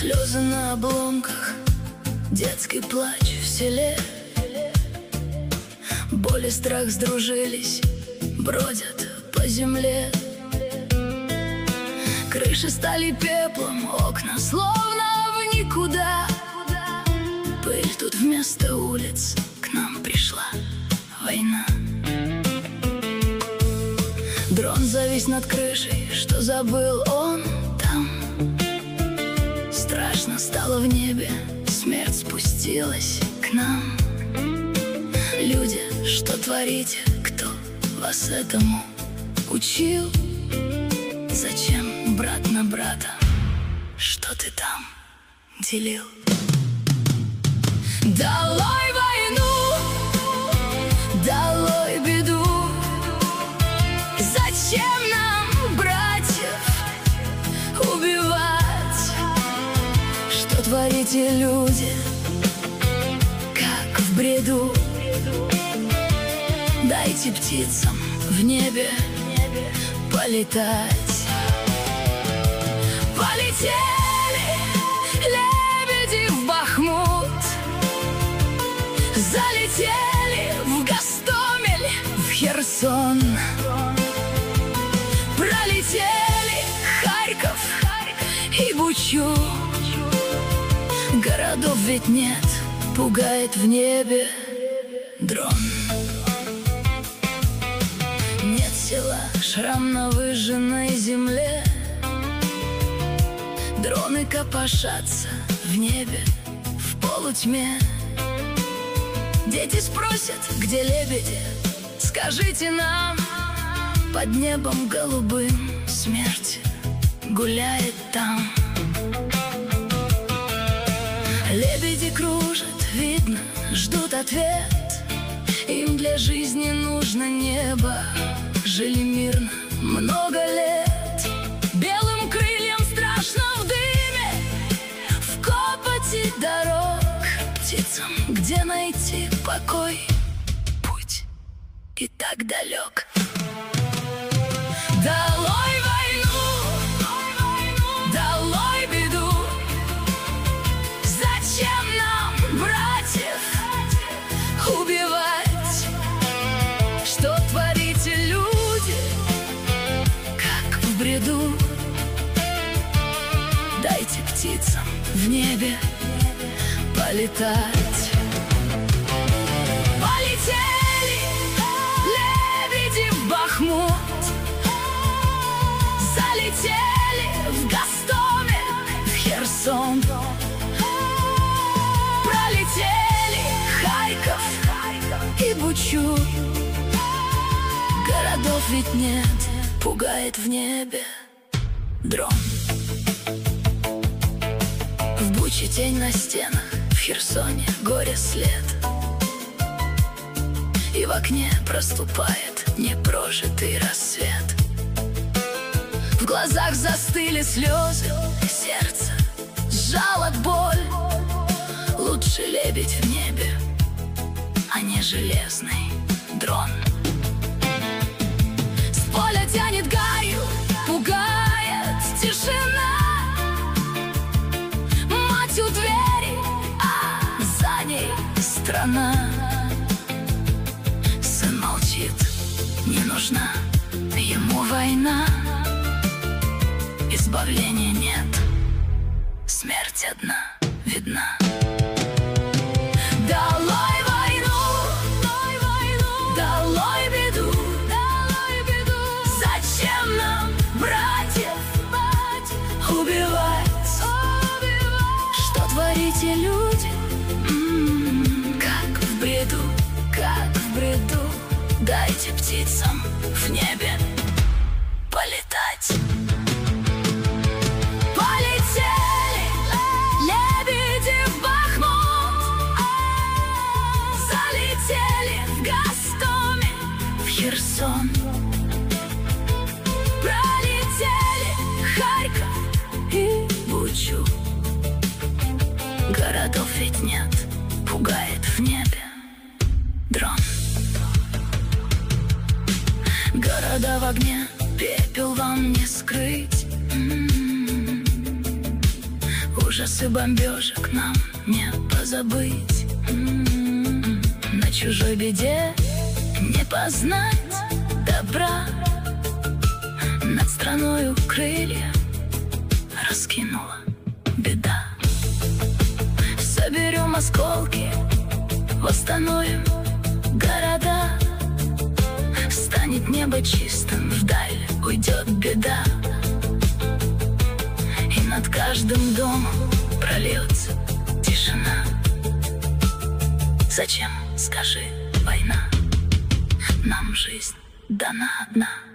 Слезы на обломках, детский плач в селе. Боль и страх сдружились, бродят по земле. Крыши стали пеплом, окна словно в никуда. Пыль тут вместо улиц, к нам пришла война. Дрон завис над крышей, что забыл он там. Страшно стало в небе, смерть спустилась к нам. Люди, что творите, кто вас этому учил? Зачем брат на брата, что ты там делил? Долой войну, долой беду. Зачем нам братьев убивать? Что творите, люди, как в бреду? Дайте птицам в небе полетать. Полетели лебеди в Бахмут, залетели в Гостомель, в Херсон. Пролетели Харьков и Бучу. Городов ведь нет, пугает в небе дрон. Нет села, шрам на выжженной земле. Дроны копошатся в небе, в полутьме. Дети спросят, где лебеди, скажите нам. Под небом голубым смерть гуляет там. Лебеди кружат, видно, ждут ответ. Им для жизни нужно небо. Жили мирно много лет. Белым крыльям страшно в дыме, в копоти дорог. Птицам где найти покой? Путь и так далек. Долой войну, долой беду. Зачем нам братьев убивать? Что творите, люди, как в бреду? Дайте птицам в небе полетать. Полетели лебеди в Бахмут, залетели в Гостомель, в Херсон. Пролетели Харьков и Бучу. Городов ведь нет, пугает в небе дрон. В Буче тень на стенах, в Херсоне горе след. И в окне проступает непрожитый рассвет. В глазах застыли слезы, сердце сжало боль. Лучше лебедь в небе, а не железный дрон. С поля тянет гарью, пугает тишина. Мать у двери, а за ней страна. Сын молчит, не нужна ему война. Избавления нет, смерть одна видна. Долой войну, долой беду. Зачем нам братьев убивать? Что творите, люди, как в бреду, как в бреду. Дайте птицам в небе полетать. Полетели лебеди в Бахмут, залетели в Гостомель, в Херсон. Пролетели Харьков и Бучу. Городов ведь нет, пугает в небе дрон. Города в огне, пепел вам не скрыть. Ужасы бомбежек нам не позабыть. На чужой беде не познать добра. Над страною крылья раскинула беда. Соберем осколки, восстановим города. Станет небо чистым, вдаль уйдет беда. И над каждым домом прольется тишина. Зачем, скажи, война? Нам жизнь дана одна.